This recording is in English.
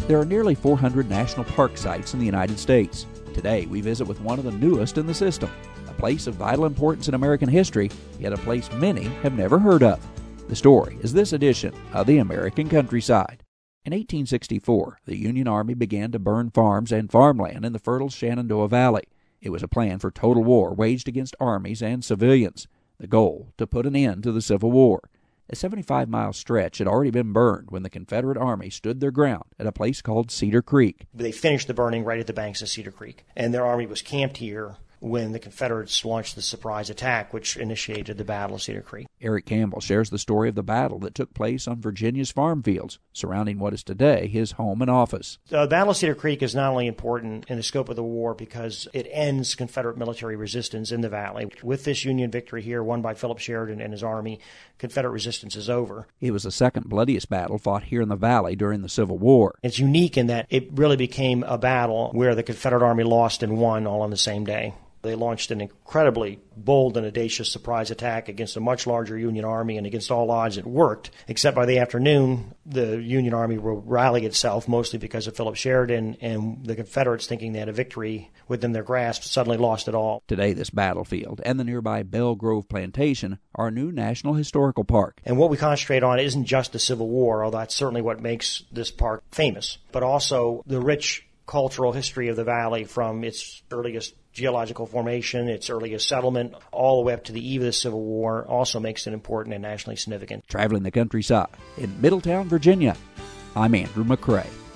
There are nearly 400 national park sites in the United States. Today, we visit with one of the newest in the system, a place of vital importance in American history, yet a place many have never heard of. The story is this edition of the American Countryside. In 1864, the Union Army began to burn farms and farmland in the fertile Shenandoah Valley. It was a plan for total war waged against armies and civilians. The goal, to put an end to the Civil War. A 75-mile stretch had already been burned when the Confederate Army stood their ground at a place called Cedar Creek. They finished the burning right at the banks of Cedar Creek, and their army was camped here when the Confederates launched the surprise attack, which initiated the Battle of Cedar Creek. Eric Campbell shares the story of the battle that took place on Virginia's farm fields, surrounding what is today his home and office. The Battle of Cedar Creek is not only important in the scope of the war because it ends Confederate military resistance in the valley. With this Union victory here, won by Philip Sheridan and his army, Confederate resistance is over. It was the second bloodiest battle fought here in the valley during the Civil War. It's unique in that it really became a battle where the Confederate Army lost and won all on the same day. They launched an incredibly bold and audacious surprise attack against a much larger Union Army, and against all odds it worked, except by the afternoon the Union Army will rally itself, mostly because of Philip Sheridan, and the Confederates, thinking they had a victory within their grasp, suddenly lost it all. Today this battlefield and the nearby Belle Grove Plantation are a new National Historical Park. And what we concentrate on isn't just the Civil War, although that's certainly what makes this park famous, but also the rich cultural history of the valley from its earliest geological formation, its earliest settlement, all the way up to the eve of the Civil War, also makes it important and nationally significant. Traveling the countryside in Middletown, Virginia, I'm Andrew McCrae.